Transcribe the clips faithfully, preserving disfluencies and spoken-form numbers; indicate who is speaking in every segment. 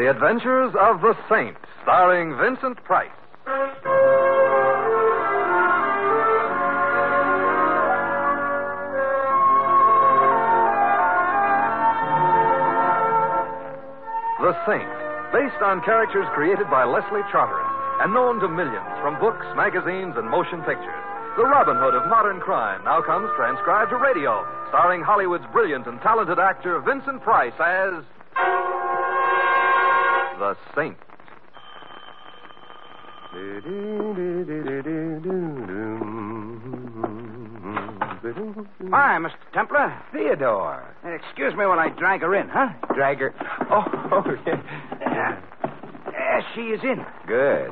Speaker 1: The Adventures of the Saint, starring Vincent Price. The Saint, based on characters created by Leslie Charteris and known to millions from books, magazines, and motion pictures. The Robin Hood of modern crime now comes transcribed to radio, starring Hollywood's brilliant and talented actor Vincent Price as The Saint.
Speaker 2: Hi, Mister Templar.
Speaker 3: Theodore.
Speaker 2: Uh, excuse me while I drag her in, huh?
Speaker 3: Drag her. Oh, oh yeah.
Speaker 2: Yeah. Uh, she is in.
Speaker 3: Good.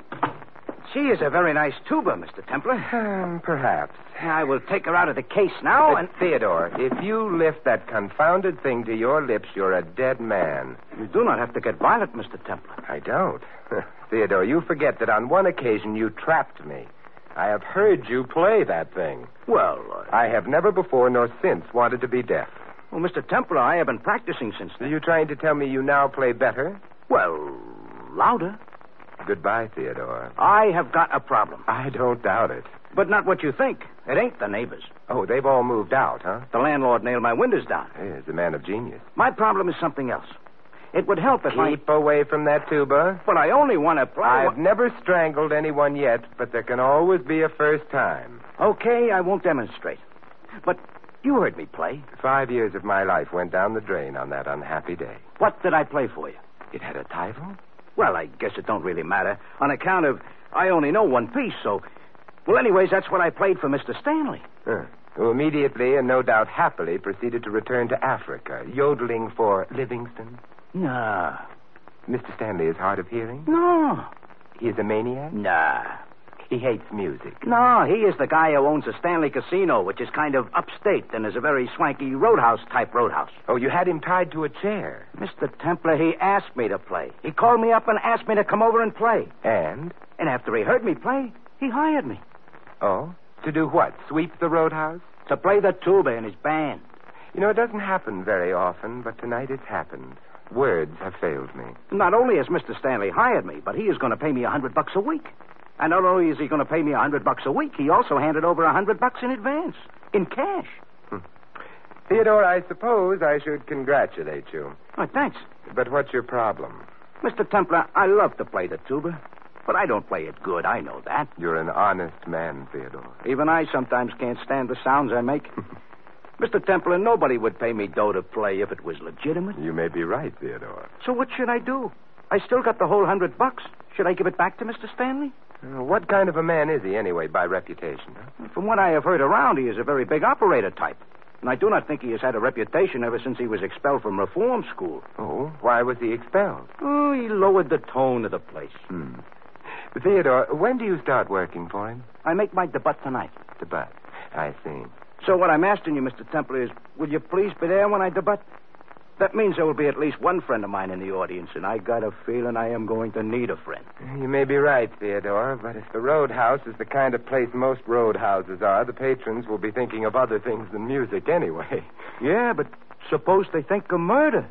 Speaker 2: She is a very nice tuba, Mister Templar.
Speaker 3: Um, perhaps.
Speaker 2: I will take her out of the case now
Speaker 3: But
Speaker 2: and...
Speaker 3: Theodore, if you lift that confounded thing to your lips, you're a dead man.
Speaker 2: You do not have to get violent, Mister Templar.
Speaker 3: I don't. Theodore, you forget that on one occasion you trapped me. I have heard you play that thing.
Speaker 2: Well, uh...
Speaker 3: I have never before nor since wanted to be deaf.
Speaker 2: Well, Mister Templar, I have been practicing since then.
Speaker 3: Are you trying to tell me you now play better?
Speaker 2: Well, louder.
Speaker 3: Goodbye, Theodore.
Speaker 2: I have got a problem.
Speaker 3: I don't doubt it.
Speaker 2: But not what you think. It ain't the neighbors.
Speaker 3: Oh, they've all moved out, huh?
Speaker 2: The landlord nailed my windows down.
Speaker 3: He's a man of genius.
Speaker 2: My problem is something else. It would help if I...
Speaker 3: Keep away from that tuba.
Speaker 2: But I only want to play...
Speaker 3: I've never strangled anyone yet, but there can always be a first time.
Speaker 2: Okay, I won't demonstrate. But you heard me play.
Speaker 3: Five years of my life went down the drain on that unhappy day.
Speaker 2: What did I play for you?
Speaker 3: It had a title?
Speaker 2: Well, I guess it don't really matter. On account of I only know one piece, so... Well, anyways, that's what I played for Mister Stanley.
Speaker 3: Huh. Who immediately and no doubt happily proceeded to return to Africa, yodeling for Livingston.
Speaker 2: Nah.
Speaker 3: Mister Stanley is hard of hearing?
Speaker 2: No.
Speaker 3: He is a maniac?
Speaker 2: Nah.
Speaker 3: He hates music.
Speaker 2: No, he is the guy who owns a Stanley Casino, which is kind of upstate and is a very swanky roadhouse-type roadhouse.
Speaker 3: Oh, you had him tied to a chair.
Speaker 2: Mister Templar, he asked me to play. He called me up and asked me to come over and play.
Speaker 3: And?
Speaker 2: And after he heard me play, he hired me.
Speaker 3: Oh? To do what? Sweep the roadhouse?
Speaker 2: To play the tuba in his band.
Speaker 3: You know, it doesn't happen very often, but tonight it's happened. Words have failed me.
Speaker 2: Not only has Mister Stanley hired me, but he is going to pay me a hundred bucks a week. And not only is he going to pay me a hundred bucks a week, he also handed over a hundred bucks in advance, in cash.
Speaker 3: Hmm. Theodore, I suppose I should congratulate you.
Speaker 2: Oh, thanks.
Speaker 3: But what's your problem?
Speaker 2: Mister Templar, I love to play the tuba, but I don't play it good. I know that.
Speaker 3: You're an honest man, Theodore.
Speaker 2: Even I sometimes can't stand the sounds I make. Mister Templar, nobody would pay me dough to play if it was legitimate.
Speaker 3: You may be right, Theodore.
Speaker 2: So what should I do? I still got the whole hundred bucks. Should I give it back to Mister Stanley?
Speaker 3: Uh, what kind of a man is he, anyway, by reputation? Huh?
Speaker 2: From what I have heard around, he is a very big operator type. And I do not think he has had a reputation ever since he was expelled from reform school.
Speaker 3: Oh, why was he expelled?
Speaker 2: Oh, he lowered the tone of the place.
Speaker 3: Hmm. Theodore, when do you start working for him?
Speaker 2: I make my debut tonight.
Speaker 3: Debut. I see.
Speaker 2: So what I'm asking you, Mister Templar, is will you please be there when I debut? That means there will be at least one friend of mine in the audience, and I got a feeling I am going to need a friend.
Speaker 3: You may be right, Theodore, but if the roadhouse is the kind of place most roadhouses are, the patrons will be thinking of other things than music anyway.
Speaker 2: Yeah, but suppose they think of murder.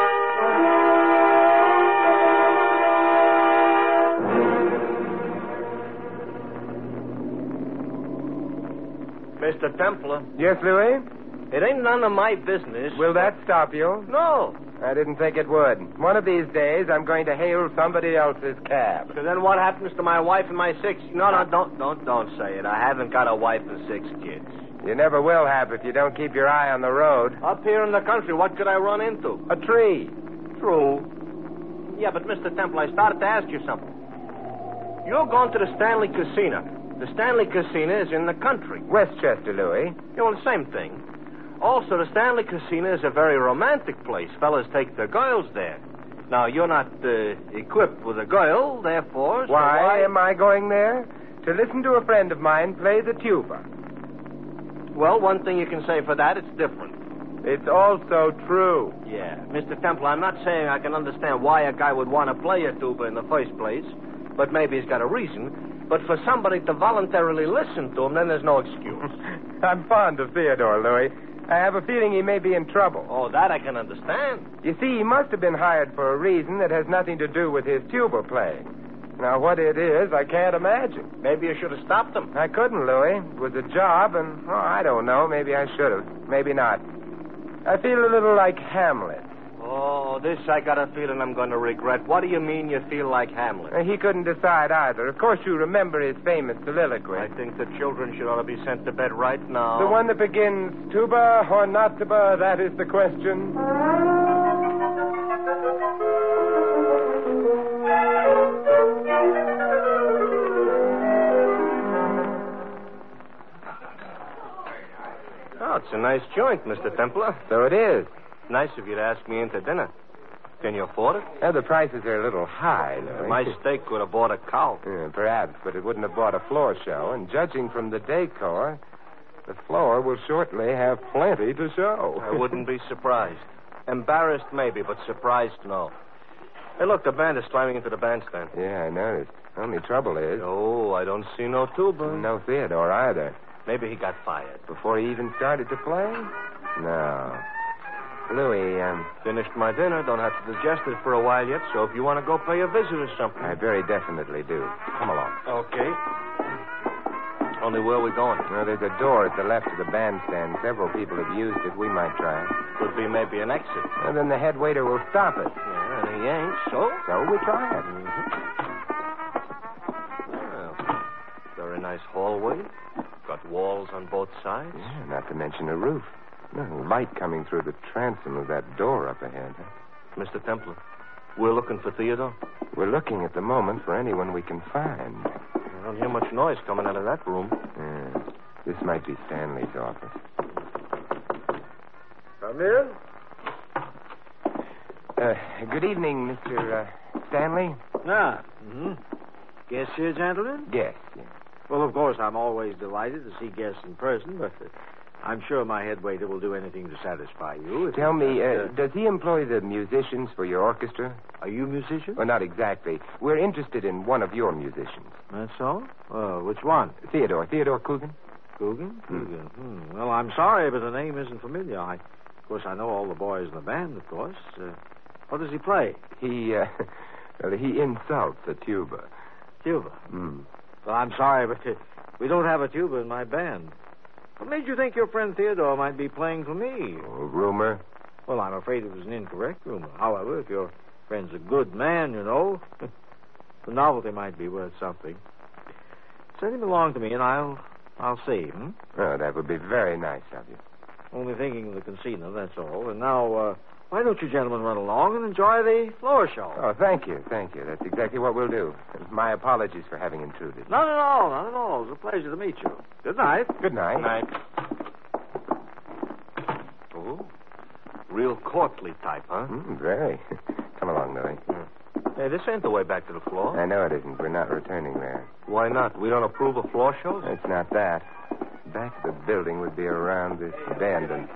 Speaker 4: Mister Templar.
Speaker 3: Yes, Louis?
Speaker 4: It ain't none of my business.
Speaker 3: Will that stop you?
Speaker 4: No.
Speaker 3: I didn't think it would. One of these days, I'm going to hail somebody else's cab.
Speaker 4: So then what happens to my wife and my six... No, no, don't, don't, don't say it. I haven't got a wife and six kids.
Speaker 3: You never will have if you don't keep your eye on the road.
Speaker 4: Up here in the country, what could I run into?
Speaker 3: A tree.
Speaker 4: True. Yeah, but Mister Temple, I started to ask you something. You're going to the Stanley Casino. The Stanley Casino is in the country.
Speaker 3: Westchester, Louis.
Speaker 4: You know, the same thing. Also, the Stanley Casino is a very romantic place. Fellas take their girls there. Now, you're not uh, equipped with a girl, therefore... So
Speaker 3: why,
Speaker 4: why
Speaker 3: am I going there? To listen to a friend of mine play the tuba.
Speaker 4: Well, one thing you can say for that, it's different.
Speaker 3: It's also true.
Speaker 4: Yeah. Mister Temple, I'm not saying I can understand why a guy would want to play a tuba in the first place, but maybe he's got a reason. But for somebody to voluntarily listen to him, then there's no excuse.
Speaker 3: I'm fond of Theodore, Louis. I have a feeling he may be in trouble.
Speaker 4: Oh, that I can understand.
Speaker 3: You see, he must have been hired for a reason that has nothing to do with his tuba playing. Now, what it is, I can't imagine.
Speaker 4: Maybe you should have stopped him.
Speaker 3: I couldn't, Louis. It was a job, and, oh, I don't know. Maybe I should have. Maybe not. I feel a little like Hamlet.
Speaker 4: Oh, this I got a feeling I'm going to regret. What do you mean you feel like Hamlet?
Speaker 3: Uh, He couldn't decide either. Of course, you remember his famous soliloquy.
Speaker 4: I think the children should ought to be sent to bed right now.
Speaker 3: The one that begins, tuba or not tuba, that is the question.
Speaker 4: Oh, it's a nice joint, Mister Templar.
Speaker 3: So it is.
Speaker 4: Nice of you to ask me into dinner. Can you afford it?
Speaker 3: Now, the prices are a little high, Louis.
Speaker 4: My steak would have bought a cow.
Speaker 3: Yeah, perhaps, but it wouldn't have bought a floor show. And judging from the decor, the floor will shortly have plenty to show.
Speaker 4: I wouldn't be surprised. Embarrassed, maybe, but surprised, no. Hey, look, the band is climbing into the bandstand.
Speaker 3: Yeah, I noticed. Only trouble is...
Speaker 4: Oh, I don't see no tuba.
Speaker 3: No Theodore either.
Speaker 4: Maybe he got fired.
Speaker 3: Before he even started to play? No. Louis, um...
Speaker 4: Finished my dinner. Don't have to digest it for a while yet, so if you want to go pay a visit or something.
Speaker 3: I very definitely do. Come along.
Speaker 4: Okay. Only where are we going?
Speaker 3: Well, there's a door at the left of the bandstand. Several people have used it. We might try it.
Speaker 4: Could be maybe an exit.
Speaker 3: And then the head waiter will stop us.
Speaker 4: Yeah, and he ain't, so?
Speaker 3: So we try it.
Speaker 4: Well, very nice hallway. Got walls on both sides.
Speaker 3: Yeah, not to mention a roof. No, light coming through the transom of that door up ahead. Huh?
Speaker 4: Mister Templar, we're looking for Theodore.
Speaker 3: We're looking at the moment for anyone we can find.
Speaker 4: I don't hear much noise coming out of that room.
Speaker 3: Yeah, this might be Stanley's office.
Speaker 2: Come in.
Speaker 3: Uh, good evening, Mister Uh, Stanley.
Speaker 2: Ah, mm-hmm. Guests here, gentlemen?
Speaker 3: Yes, yes.
Speaker 2: Well, of course, I'm always delighted to see guests in person, but uh, I'm sure my head waiter will do anything to satisfy you. If
Speaker 3: Tell
Speaker 2: it's
Speaker 3: me,
Speaker 2: just,
Speaker 3: uh,
Speaker 2: uh,
Speaker 3: does he employ the musicians for your orchestra?
Speaker 2: Are you musicians?
Speaker 3: Well, not exactly. We're interested in one of your musicians.
Speaker 2: That's so? Uh, which one?
Speaker 3: Theodore. Theodore Coogan?
Speaker 2: Coogan? Coogan. Hmm. Well, I'm sorry, but the name isn't familiar. I, of course, I know all the boys in the band, of course. Uh, what does he play?
Speaker 3: He, uh, well, he insults a tuba.
Speaker 2: Tuba.
Speaker 3: Hmm.
Speaker 2: Well, I'm sorry, but uh, we don't have a tuba in my band. What made you think your friend Theodore might be playing for me?
Speaker 3: Oh, rumor?
Speaker 2: Well, I'm afraid it was an incorrect rumor. However, if your friend's a good man, you know, the novelty might be worth something. Send him along to me, and I'll I'll see him.
Speaker 3: Oh, that would be very nice of you.
Speaker 2: Only thinking of the casino, that's all. And now, uh, why don't you gentlemen run along and enjoy the floor show?
Speaker 3: Oh, thank you, thank you. That's exactly what we'll do. My apologies for having intruded.
Speaker 2: Not at all, not at all. It was a pleasure to meet you. Good night.
Speaker 3: Good night.
Speaker 4: Good night. Oh, real courtly type, huh?
Speaker 3: Mm, very. Come along, Louis.
Speaker 4: Hey, this ain't the way back to the floor.
Speaker 3: I know it isn't. We're not returning there.
Speaker 4: Why not? We don't approve of floor shows?
Speaker 3: It's not that. Back of the building would be around this bend and...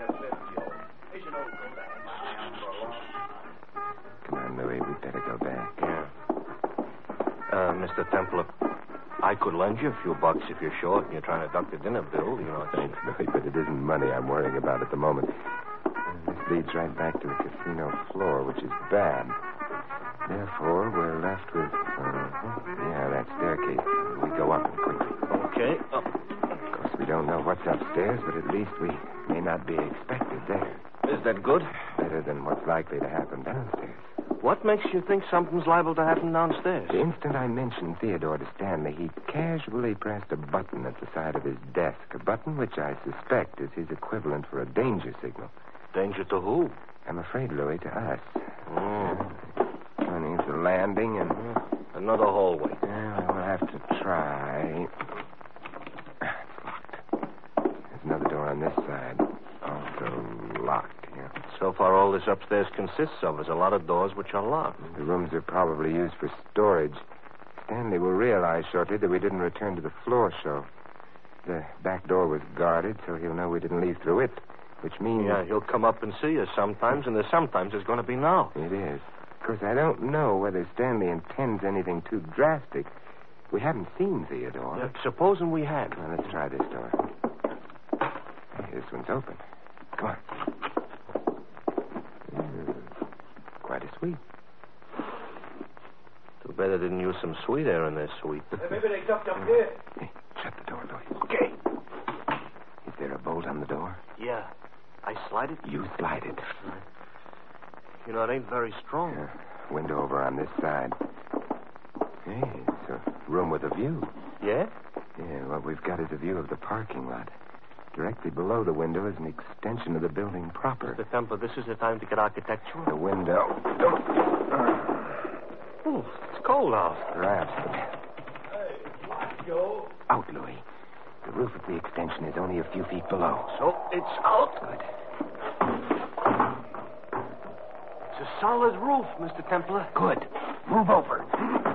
Speaker 3: Come on, Louis. We'd better go back.
Speaker 4: Yeah. Uh, Mister Templar, I could lend you a few bucks if you're short and you're trying to duck the dinner bill. You know,
Speaker 3: Thanks, Louis, but it isn't money I'm worrying about at the moment. This leads right back to the casino floor, which is bad. Therefore, we're left with... Uh, yeah, that staircase. We go up and quickly.
Speaker 4: Okay. Oh.
Speaker 3: Of course, we don't know what's upstairs, but at least we may not be expected there.
Speaker 4: Is that good?
Speaker 3: Better than what's likely to happen downstairs.
Speaker 4: What makes you think something's liable to happen downstairs?
Speaker 3: The instant I mentioned Theodore to Stanley, he casually pressed a button at the side of his desk, a button which I suspect is his equivalent for a danger signal.
Speaker 4: Danger to who?
Speaker 3: I'm afraid, Louis, to us.
Speaker 4: Oh.
Speaker 3: Turning to the landing and...
Speaker 4: Another hallway.
Speaker 3: Well, we'll have to try. It's locked. There's another door on this side. Also locked, yeah.
Speaker 4: So far, all this upstairs consists of is a lot of doors which are locked.
Speaker 3: The rooms are probably used for storage. Stanley will realize shortly that we didn't return to the floor show. The back door was guarded, so he'll know we didn't leave through it, which means...
Speaker 4: Yeah, he'll come up and see us sometimes, and there's sometimes there's going to be now.
Speaker 3: It is. Of course, I don't know whether Stanley intends anything too drastic. We haven't seen Theodore.
Speaker 4: Yeah, supposing we had.
Speaker 3: Well, let's try this door. Hey, this one's open. Come on. Mm, quite a suite.
Speaker 4: Too bad I didn't use some sweet air in their suite.
Speaker 5: Hey, maybe they ducked up here.
Speaker 3: Hey, shut the door, Louis. Okay. Is there a bolt on the door?
Speaker 4: Yeah. I slide it?
Speaker 3: You slide it.
Speaker 4: You know, it ain't very strong.
Speaker 3: Yeah. Window over on this side. Hey, it's a room with a view.
Speaker 4: Yeah?
Speaker 3: Yeah, what we've got is a view of the parking lot. Directly below the window is an extension of the building proper.
Speaker 4: Mister Temple, this is the time to get architectural.
Speaker 3: The window. Don't.
Speaker 4: Oh, it's cold out.
Speaker 3: Perhaps.
Speaker 5: Hey, what, Joe?
Speaker 3: Out, Louis. The roof of the extension is only a few feet below.
Speaker 4: So it's out.
Speaker 3: Good.
Speaker 4: It's a solid roof, Mister Templar.
Speaker 3: Good. Move over.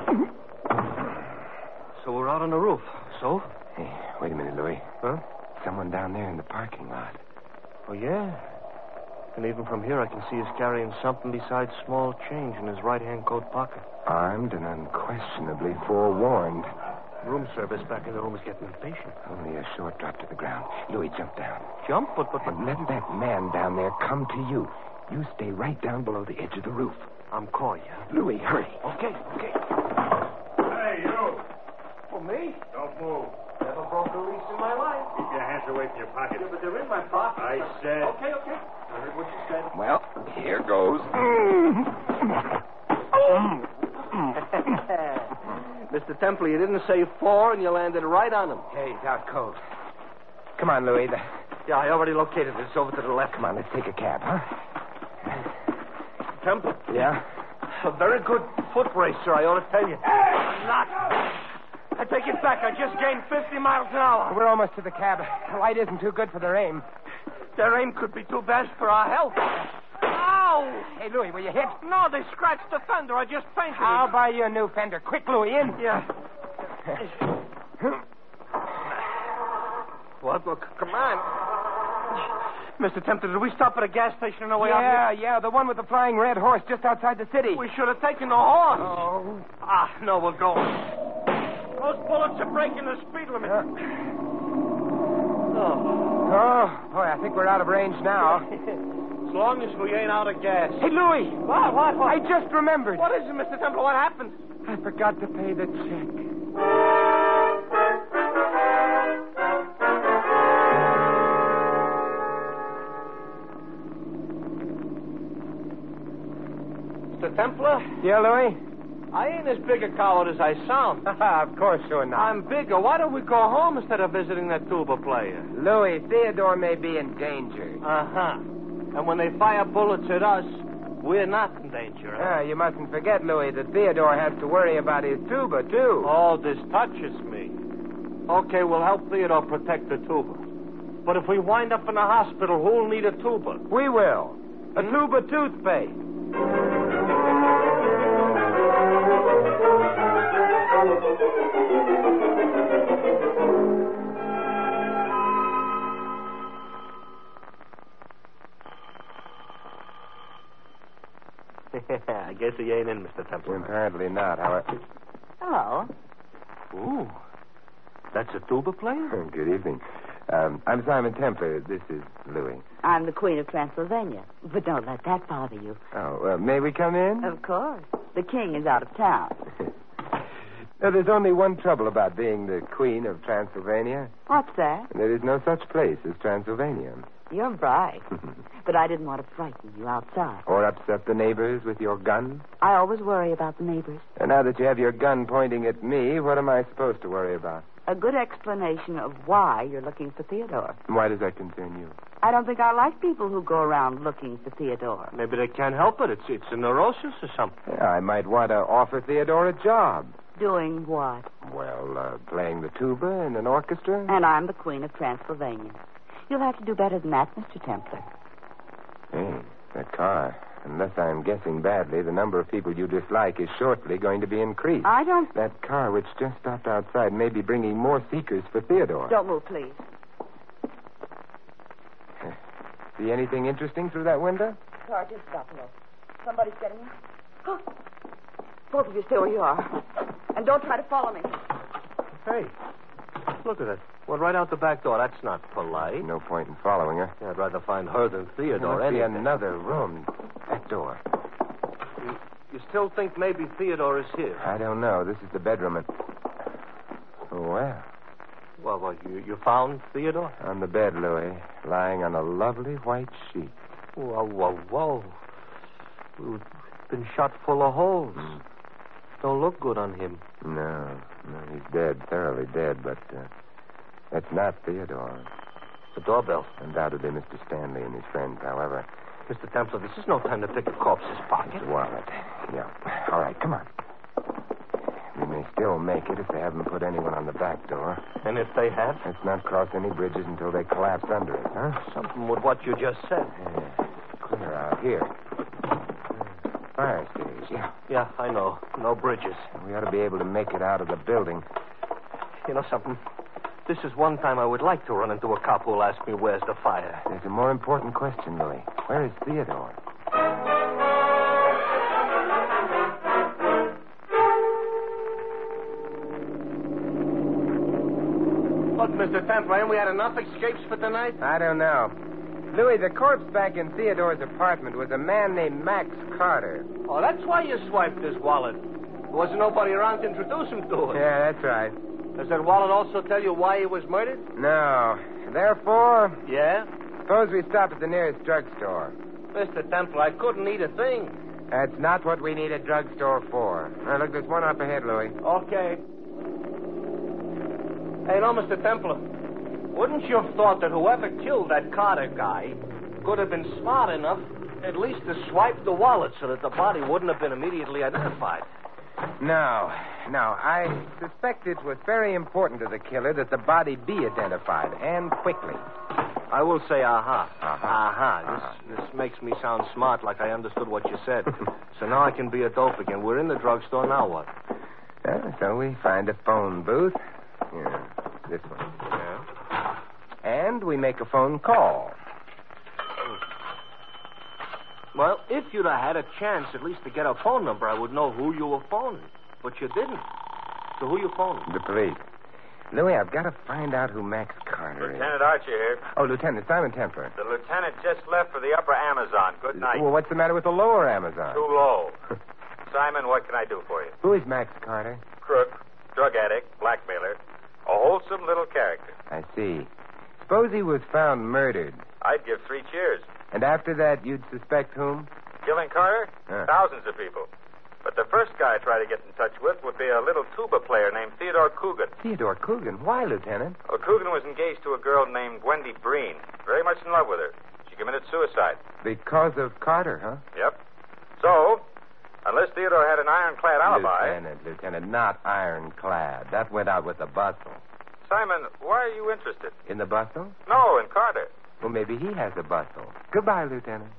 Speaker 4: So we're out on the roof. So?
Speaker 3: Hey, wait a minute, Louis.
Speaker 4: Huh?
Speaker 3: Someone down there in the parking lot.
Speaker 4: Oh, yeah. And even from here, I can see he's carrying something besides small change in his right-hand coat pocket.
Speaker 3: Armed and unquestionably forewarned.
Speaker 4: Room service back in the room is getting impatient.
Speaker 3: Only a short drop to the ground. Louis, jump down.
Speaker 4: Jump? But, but, but...
Speaker 3: And let that man down there come to you. You stay right down below the edge of the roof.
Speaker 4: I'm calling you.
Speaker 3: Louis, hurry.
Speaker 4: Okay, okay.
Speaker 5: Hey, you.
Speaker 4: For me?
Speaker 5: Don't move.
Speaker 4: Never broke a lease in my life.
Speaker 5: Keep your hands away from your pocket.
Speaker 4: Yeah, but they're in my pocket.
Speaker 5: I said.
Speaker 4: Okay, okay. I heard what you said.
Speaker 3: Well, here goes.
Speaker 4: Mister Temple, you didn't say four, and you landed right on him.
Speaker 3: Hey, he's out cold. Come on, Louis. The...
Speaker 4: Yeah, I already located it. It's over to the left.
Speaker 3: Come on, let's take a cab, huh?
Speaker 4: Temple.
Speaker 3: Yeah?
Speaker 4: A very good foot racer, I ought to tell you. Not. I take it back. I just gained fifty miles an hour.
Speaker 3: We're almost to the cab. The light isn't too good for their aim.
Speaker 4: Their aim could be too bad for our health. Ow!
Speaker 3: Hey, Louis, were you hit?
Speaker 4: No, they scratched the fender. I just painted
Speaker 3: I'll
Speaker 4: it.
Speaker 3: buy you a new fender. Quick, Louis, in.
Speaker 4: Yeah. What? Look, come on. Mister Tempter, did we stop at a gas station on the way out
Speaker 3: Yeah,
Speaker 4: here?
Speaker 3: yeah, the one with the flying red horse just outside the city.
Speaker 4: We should have taken the horse.
Speaker 3: Oh.
Speaker 4: Ah, no, we'll go. Those bullets are breaking the speed limit.
Speaker 3: Yeah.
Speaker 4: Oh.
Speaker 3: Oh, boy, I think we're out of range now.
Speaker 4: As long as we ain't out of gas.
Speaker 3: Hey, Louis.
Speaker 4: What, what, what?
Speaker 3: I just remembered.
Speaker 4: What is it, Mister Temple? What happened?
Speaker 3: I forgot to pay the check.
Speaker 4: Mister Templar?
Speaker 3: Yeah, Louis?
Speaker 4: I ain't as big a coward as I sound.
Speaker 3: Of course you're not.
Speaker 4: I'm bigger. Why don't we go home instead of visiting that tuba player?
Speaker 3: Louis, Theodore may be in danger.
Speaker 4: Uh-huh. And when they fire bullets at us, we're not in danger, huh?
Speaker 3: Ah, you mustn't forget, Louis, that Theodore has to worry about his tuba, too.
Speaker 4: Oh, this touches me. Okay, we'll help Theodore protect the tuba. But if we wind up in a hospital, who'll need a tuba?
Speaker 3: We will. A tuba toothpaste.
Speaker 4: I guess he ain't in, Mister Temple.
Speaker 3: Apparently not. How?
Speaker 6: Hello.
Speaker 4: Ooh. That's a tuba player?
Speaker 3: Good evening. Um, I'm Simon Templar. This is Louis.
Speaker 6: I'm the Queen of Transylvania. But don't let that bother you.
Speaker 3: Oh, uh, may we come in?
Speaker 6: Of course. The king is out of town.
Speaker 3: No, there's only one trouble about being the Queen of Transylvania.
Speaker 6: What's that?
Speaker 3: There is no such place as Transylvania.
Speaker 6: You're bright. But I didn't want to frighten you outside.
Speaker 3: Or upset the neighbors with your gun.
Speaker 6: I always worry about the neighbors.
Speaker 3: And now that you have your gun pointing at me, what am I supposed to worry about?
Speaker 6: A good explanation of why you're looking for Theodore.
Speaker 3: Why does that concern you?
Speaker 6: I don't think I like people who go around looking for Theodore.
Speaker 4: Maybe they can't help it. It's it's a neurosis or something.
Speaker 3: Yeah, I might want to offer Theodore a job.
Speaker 6: Doing what?
Speaker 3: Well, uh, playing the tuba in an orchestra.
Speaker 6: And I'm the Queen of Transylvania. You'll have to do better than that, Mister Templar.
Speaker 3: Hey, that car. Unless I'm guessing badly, the number of people you dislike is shortly going to be increased.
Speaker 6: I don't...
Speaker 3: That car which just stopped outside may be bringing more seekers for Theodore.
Speaker 6: Don't move, please.
Speaker 3: See anything interesting through that window?
Speaker 6: Car just stopped, look. Somebody's getting in. Oh. Both of you stay where you are. And don't try to follow me.
Speaker 4: Hey, Look at it. Went right out the back door. That's not polite.
Speaker 3: No point in following her.
Speaker 4: Yeah, I'd rather find her than
Speaker 3: There
Speaker 4: Theodore.
Speaker 3: must be
Speaker 4: anything.
Speaker 3: another room. That door.
Speaker 4: You, you still think maybe Theodore is here?
Speaker 3: I don't know. This is the bedroom. And... Well,
Speaker 4: Well, well, you, you found Theodore?
Speaker 3: on the bed, Louis, lying on a lovely white sheet.
Speaker 4: Whoa, whoa, whoa. We've been shot full of holes.
Speaker 3: Mm.
Speaker 4: Don't look good on him.
Speaker 3: No, no, he's dead, thoroughly dead, but uh, that's not Theodore.
Speaker 4: The doorbell.
Speaker 3: Undoubtedly Mister Stanley and his friends, however.
Speaker 4: Mister Templar, this is no time to pick a corpse's pocket.
Speaker 3: His wallet. Yeah. All right, come on. We may still make it if they haven't put anyone on the back door.
Speaker 4: And if they have?
Speaker 3: Let's not cross any bridges until they collapse under us, huh?
Speaker 4: Something with what you just said.
Speaker 3: Yeah. Clear out here. Fire stage, yeah.
Speaker 4: Yeah, I know. No bridges.
Speaker 3: We ought to be able to make it out of the building.
Speaker 4: You know something? This is one time I would like to run into a cop who'll ask me where's the fire.
Speaker 3: There's a more important question, Louis. Where is Theodore?
Speaker 4: Look, Mister Templar, ain't we had enough escapes for tonight?
Speaker 3: I don't know. Louis, the corpse back in Theodore's apartment was a man named Max Carter.
Speaker 4: Oh, that's why you swiped his wallet. There wasn't nobody around to introduce him to it.
Speaker 3: Yeah, that's right.
Speaker 4: Does that wallet also tell you why he was murdered?
Speaker 3: No. Therefore,
Speaker 4: Yeah?
Speaker 3: suppose we stop at the nearest drugstore.
Speaker 4: Mister Templar, I couldn't eat a thing.
Speaker 3: That's not what we need a drugstore for. Now, look, there's one up ahead, Louis.
Speaker 4: Okay. Hey, no, Mister Templar. Wouldn't you have thought that whoever killed that Carter guy could have been smart enough at least to swipe the wallet so that the body wouldn't have been immediately identified?
Speaker 3: No, no. I suspect it was very important to the killer that the body be identified, and quickly.
Speaker 4: I will say aha.
Speaker 3: Aha.
Speaker 4: Aha.
Speaker 3: Aha.
Speaker 4: This, this makes me sound smart like I understood what you said. So now I can be a dope again. We're in the drugstore. Now what?
Speaker 3: Uh, so we find a phone booth. Yeah, this one.
Speaker 4: Yeah.
Speaker 3: And we make a phone call.
Speaker 4: Well, if you'd have had a chance at least to get a phone number, I would know who you were phoning. But you didn't. So who you phoning?
Speaker 3: The police. Louis, I've got to find out who Max Carter is.
Speaker 5: Lieutenant Archer here.
Speaker 3: Oh, Lieutenant Simon Templar.
Speaker 5: The lieutenant just left for the upper Amazon. Good night.
Speaker 3: Well, what's the matter with the lower Amazon?
Speaker 5: Too low. Simon, what can I do for you?
Speaker 3: Who is Max Carter?
Speaker 5: Crook, drug addict, blackmailer. A wholesome little character.
Speaker 3: I see. Suppose he was found murdered.
Speaker 5: I'd give three cheers.
Speaker 3: And after that, you'd suspect whom?
Speaker 5: Killing Carter?
Speaker 3: Huh.
Speaker 5: Thousands of people. But the first guy I try to get in touch with would be a little tuba player named Theodore Coogan.
Speaker 3: Theodore Coogan. Why, Lieutenant?
Speaker 5: Well, Coogan was engaged to a girl named Wendy Breen. Very much in love with her. She committed suicide.
Speaker 3: Because of Carter, huh?
Speaker 5: Yep. So, unless Theodore had an ironclad alibi...
Speaker 3: Lieutenant, Lieutenant, not ironclad. That went out with the bustle.
Speaker 5: Simon, why are you interested?
Speaker 3: In the bustle?
Speaker 5: No, in Carter.
Speaker 3: Well, maybe he has a bustle. Goodbye, Lieutenant.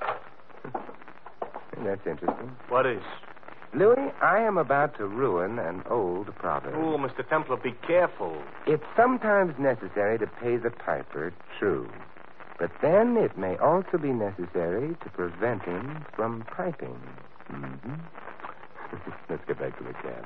Speaker 3: That's interesting.
Speaker 4: What is?
Speaker 3: Louis, I am about to ruin an old proverb.
Speaker 4: Oh, Mister Templar, be careful.
Speaker 3: It's sometimes necessary to pay the piper, true. But then it may also be necessary to prevent him from piping. Mm-hmm. Let's get back to the cab.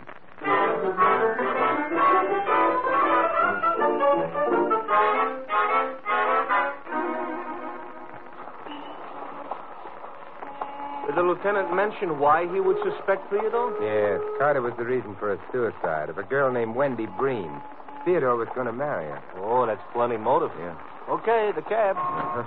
Speaker 4: Did the lieutenant mention why he would suspect Theodore?
Speaker 3: Yes, Carter was the reason for a suicide of a girl named Wendy Breen. Theodore was going to marry her.
Speaker 4: Oh, that's plenty motive.
Speaker 3: Yeah.
Speaker 4: Okay, the cab.
Speaker 3: Uh-huh.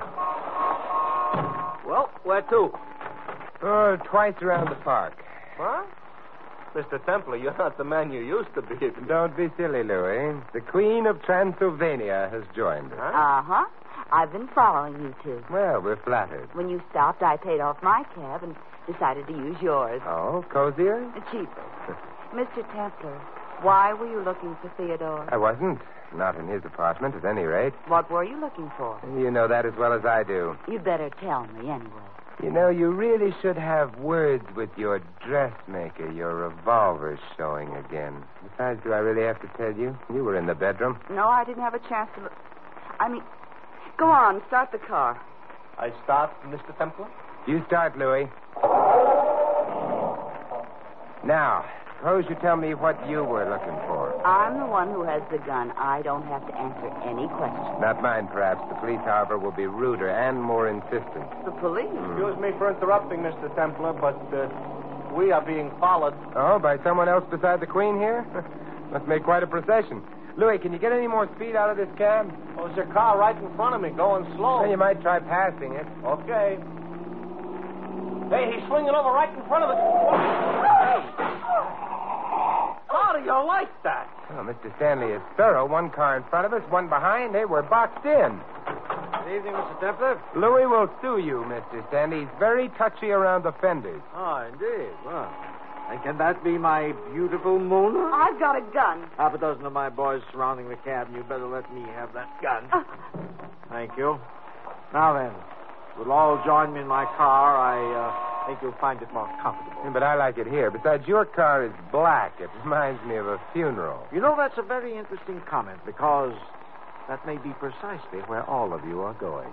Speaker 4: Well, where to?
Speaker 3: Oh, twice around the park.
Speaker 4: What? Mister Templar, you're not the man you used to be.
Speaker 3: Don't be silly, Louis. The Queen of Transylvania has joined us.
Speaker 4: Huh?
Speaker 6: Uh-huh. I've been following you two.
Speaker 3: Well, we're flattered.
Speaker 6: When you stopped, I paid off my cab and decided to use yours.
Speaker 3: Oh, cozier?
Speaker 6: Cheaper. Mister Templar, why were you looking for Theodore?
Speaker 3: I wasn't. Not in his apartment, at any rate.
Speaker 6: What were you looking for?
Speaker 3: You know that as well as I do.
Speaker 6: You'd better tell me anyway.
Speaker 3: You know, you really should have words with your dressmaker. Your revolver's showing again. Besides, do I really have to tell you? You were in the bedroom.
Speaker 6: No, I didn't have a chance to look. I mean, go on, start the car.
Speaker 4: I start, Mister Templar?
Speaker 3: You start, Louis. Now, suppose you tell me what you were looking for.
Speaker 6: I'm the one who has the gun. I don't have to answer any questions.
Speaker 3: Not mine, perhaps. The police, however, will be ruder and more insistent.
Speaker 6: The police?
Speaker 4: Excuse me for interrupting, Mister Templar, but uh, we are being followed.
Speaker 3: Oh, by someone else beside the Queen here? Must make quite a procession. Louis, can you get any more speed out of this cab?
Speaker 4: Well, there's a car right in front of me going slow.
Speaker 3: Well, you might try passing it.
Speaker 4: Okay. Hey, he's swinging over right in front of us. Hey! How do you like that?
Speaker 3: Oh, Mister Stanley is thorough. One car in front of us, one behind. Hey, we're boxed in.
Speaker 2: Good evening, Mister Templar.
Speaker 3: Louis will sue you, Mister Stanley. He's very touchy around the fenders.
Speaker 2: Oh, indeed. Well, and can that be my beautiful Mona?
Speaker 6: I've got a gun.
Speaker 2: Half a dozen of my boys surrounding the cab, and you better let me have that gun.
Speaker 6: Uh,
Speaker 2: Thank you. Now then, you'll all join me in my car. I uh, think you'll find it more comfortable.
Speaker 3: Yeah, but I like it here. Besides, your car is black. It reminds me of a funeral.
Speaker 2: You know, that's a very interesting comment, because that may be precisely where all of you are going.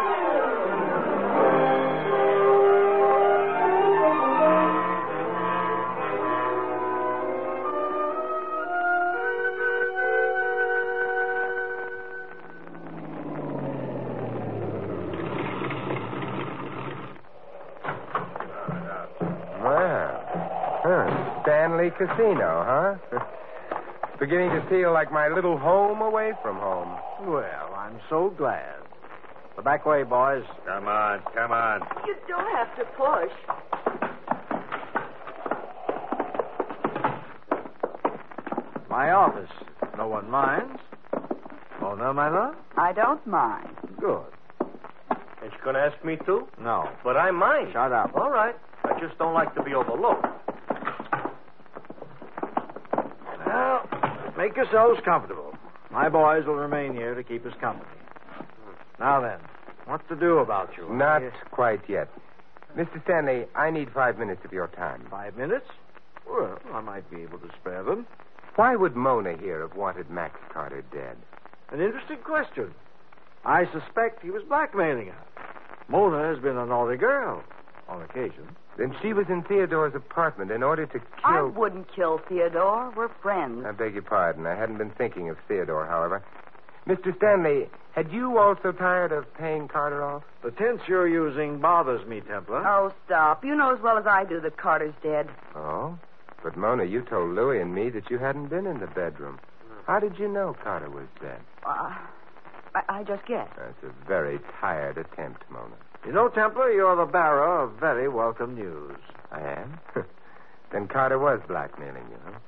Speaker 3: Stanley Casino, huh? It's beginning to feel like my little home away from home.
Speaker 2: Well, I'm so glad. The back way, boys.
Speaker 5: Come on, come on.
Speaker 6: You don't have to push.
Speaker 2: My office. No one minds. Oh, no, my love?
Speaker 6: I don't mind.
Speaker 2: Good.
Speaker 4: Ain't you going to ask me to?
Speaker 2: No.
Speaker 4: But I mind.
Speaker 2: Shut up.
Speaker 4: All right. I just don't like to be overlooked.
Speaker 2: Well, make yourselves comfortable. My boys will remain here to keep us company. Now then, what to do about you?
Speaker 3: Not
Speaker 2: Yes.
Speaker 3: quite yet. Mister Stanley, I need five minutes of your time.
Speaker 2: Five minutes? Well, I might be able to spare them.
Speaker 3: Why would Mona here have wanted Max Carter dead?
Speaker 2: An interesting question. I suspect he was blackmailing her. Mona has been a naughty girl, on occasion.
Speaker 3: Then she was in Theodore's apartment in order to
Speaker 6: I
Speaker 3: kill...
Speaker 6: wouldn't kill Theodore. We're friends.
Speaker 3: I beg your pardon. I hadn't been thinking of Theodore, however. Mister Stanley, had you also tired of paying Carter off?
Speaker 2: The tense you're using bothers me, Templar.
Speaker 6: Oh, stop. You know as well as I do that Carter's dead.
Speaker 3: Oh? But, Mona, you told Louis and me that you hadn't been in the bedroom. How did you know Carter was dead?
Speaker 6: Uh, I, I just guessed.
Speaker 3: That's a very tired attempt, Mona.
Speaker 2: You know, Templar, you're the bearer of very welcome news.
Speaker 3: I am? Then Carter was blackmailing you, huh?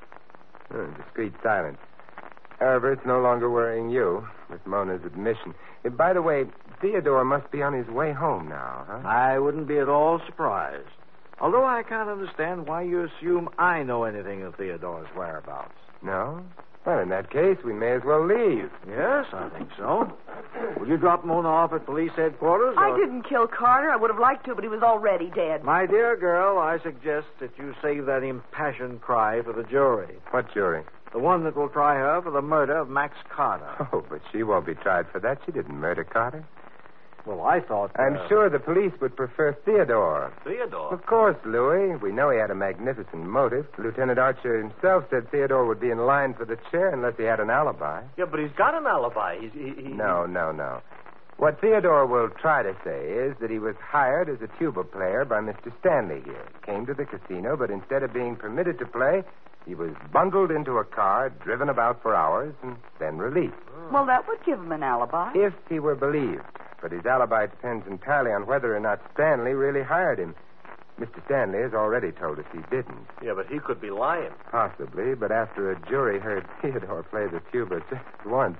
Speaker 3: Oh, discreet silence. However, it's no longer worrying you, with Mona's admission. And by the way, Theodore must be on his way home now, huh?
Speaker 2: I wouldn't be at all surprised. Although I can't understand why you assume I know anything of Theodore's whereabouts.
Speaker 3: No? Well, in that case, we may as well leave.
Speaker 2: Yes, I think so. Will you drop Mona off at police headquarters?
Speaker 6: I
Speaker 2: or-
Speaker 6: didn't kill Carter. I would have liked to, but he was already dead.
Speaker 2: My dear girl, I suggest that you save that impassioned cry for the jury.
Speaker 3: What jury?
Speaker 2: The one that will try her for the murder of Max Carter.
Speaker 3: Oh, but she won't be tried for that. She didn't murder Carter.
Speaker 2: Well, I thought...
Speaker 3: I'm
Speaker 2: uh,
Speaker 3: sure the police would prefer Theodore.
Speaker 4: Theodore?
Speaker 3: Of course, Louis. We know he had a magnificent motive. Lieutenant Archer himself said Theodore would be in line for the chair unless he had an alibi.
Speaker 4: Yeah, but he's got an alibi. He's, he, he...
Speaker 3: No, no, no. What Theodore will try to say is that he was hired as a tuba player by Mister Stanley here. Came to the casino, but instead of being permitted to play, he was bundled into a car, driven about for hours, and then released.
Speaker 6: Well, that would give him an alibi.
Speaker 3: If he were believed. But his alibi depends entirely on whether or not Stanley really hired him. Mister Stanley has already told us he didn't.
Speaker 4: Yeah, but he could be lying.
Speaker 3: Possibly, but after a jury heard Theodore play the tuba just once,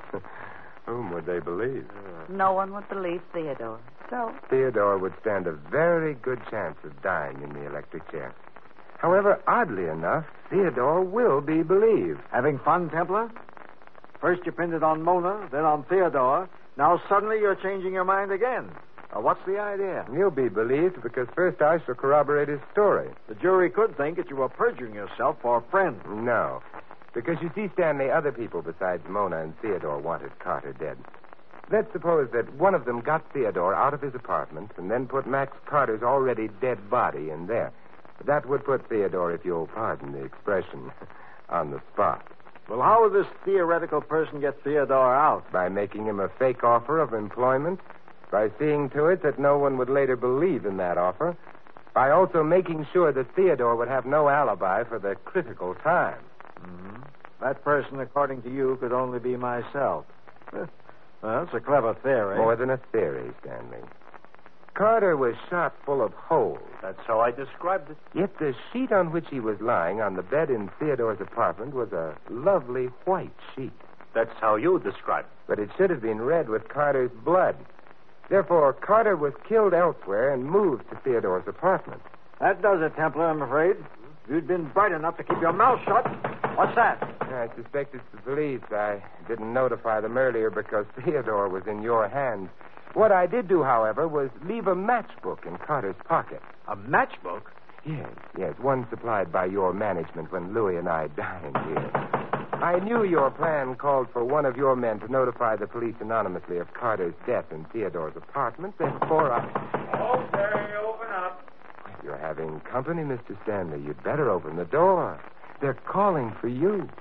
Speaker 3: whom would they believe?
Speaker 6: No one would believe Theodore. So,
Speaker 3: Theodore would stand a very good chance of dying in the electric chair. However, oddly enough, Theodore will be believed.
Speaker 2: Having fun, Templar? First you pinned it on Mona, then on Theodore. Now suddenly you're changing your mind again. Now, what's the idea?
Speaker 3: He'll be believed because first I shall corroborate his story.
Speaker 2: The jury could think that you were perjuring yourself for a friend.
Speaker 3: No. Because you see, Stanley, other people besides Mona and Theodore wanted Carter dead. Let's suppose that one of them got Theodore out of his apartment and then put Max Carter's already dead body in there. That would put Theodore, if you'll pardon the expression, on the spot.
Speaker 2: Well, how would this theoretical person get Theodore out?
Speaker 3: By making him a fake offer of employment, by seeing to it that no one would later believe in that offer, by also making sure that Theodore would have no alibi for the critical time.
Speaker 2: Mm-hmm. That person, according to you, could only be myself. Well, that's a clever theory.
Speaker 3: More than a theory, Stanley. Carter was shot full of holes.
Speaker 4: That's how I described it.
Speaker 3: Yet the sheet on which he was lying on the bed in Theodore's apartment was a lovely white sheet.
Speaker 4: That's how you described it.
Speaker 3: But it should have been red with Carter's blood. Therefore, Carter was killed elsewhere and moved to Theodore's apartment.
Speaker 2: That does it, Templar, I'm afraid. You'd been bright enough to keep your mouth shut. What's that?
Speaker 3: I suspect it's the police. I didn't notify them earlier because Theodore was in your hands. What I did do, however, was leave a matchbook in Carter's pocket.
Speaker 2: A matchbook?
Speaker 3: Yes, yes, one supplied by your management when Louis and I dined here. I knew your plan called for one of your men to notify the police anonymously of Carter's death in Theodore's apartment. Therefore, I...
Speaker 5: Okay, open up.
Speaker 3: You're having company, Mister Stanley. You'd better open the door. They're calling for you.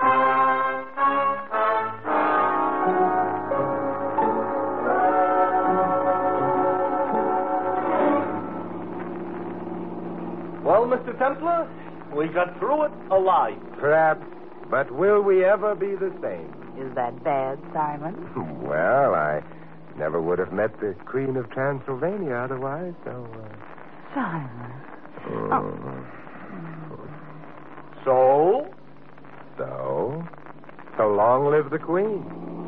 Speaker 4: Well, Mister Templar, we got through it alive.
Speaker 3: Perhaps, but will we ever be the same?
Speaker 6: Is that bad, Simon?
Speaker 3: Well, I never would have met the Queen of Transylvania otherwise, so... Uh...
Speaker 6: Simon.
Speaker 3: Oh.
Speaker 4: So?
Speaker 3: So? So long live the Queen.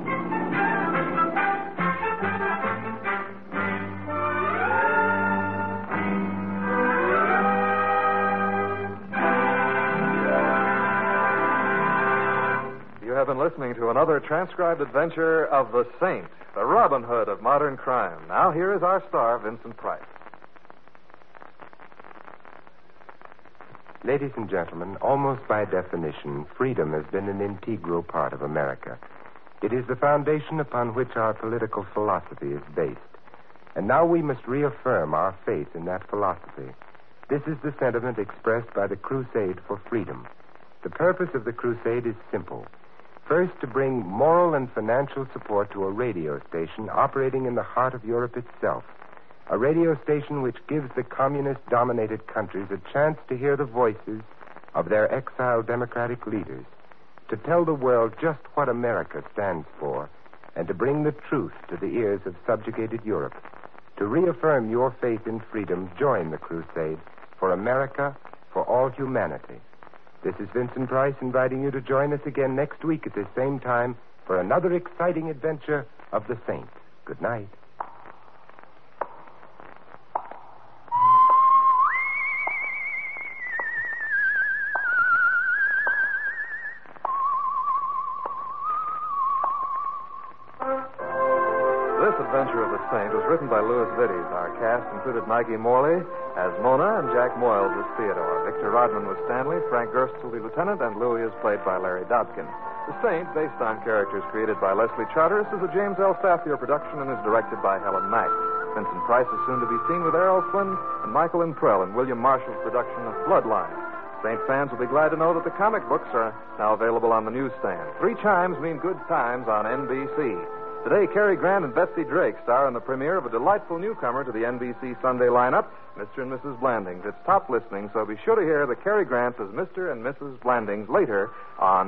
Speaker 1: You have been listening to another transcribed adventure of the Saint, the Robin Hood of modern crime. Now here is our star, Vincent Price.
Speaker 3: Ladies and gentlemen, almost by definition, freedom has been an integral part of America. It is the foundation upon which our political philosophy is based. And now we must reaffirm our faith in that philosophy. This is the sentiment expressed by the Crusade for Freedom. The purpose of the crusade is simple. First, to bring moral and financial support to a radio station operating in the heart of Europe itself. A radio station which gives the communist-dominated countries a chance to hear the voices of their exiled democratic leaders, to tell the world just what America stands for, and to bring the truth to the ears of subjugated Europe. To reaffirm your faith in freedom, join the crusade for America, for all humanity. This is Vincent Price inviting you to join us again next week at this same time for another exciting adventure of the Saint. Good night.
Speaker 1: This adventure of the Saint was written by Louis Vittes. Our cast included Maggie Morley as Mona and Jack Moyles as Theodore. Victor Rodman was Stanley, Frank Gerst was the lieutenant, and Louis is played by Larry Dodkin. The Saint, based on characters created by Leslie Charteris, is a James L. Staffier production and is directed by Helen Mack. Vincent Price is soon to be seen with Errol Flynn and Michael Imprell in William Marshall's production of Bloodline. Saint fans will be glad to know that the comic books are now available on the newsstand. Three chimes mean good times on N B C. Today, Cary Grant and Betsy Drake star in the premiere of a delightful newcomer to the N B C Sunday lineup, Mister and Missus Blandings. It's top listening, so be sure to hear the Cary Grant as Mister and Missus Blandings later on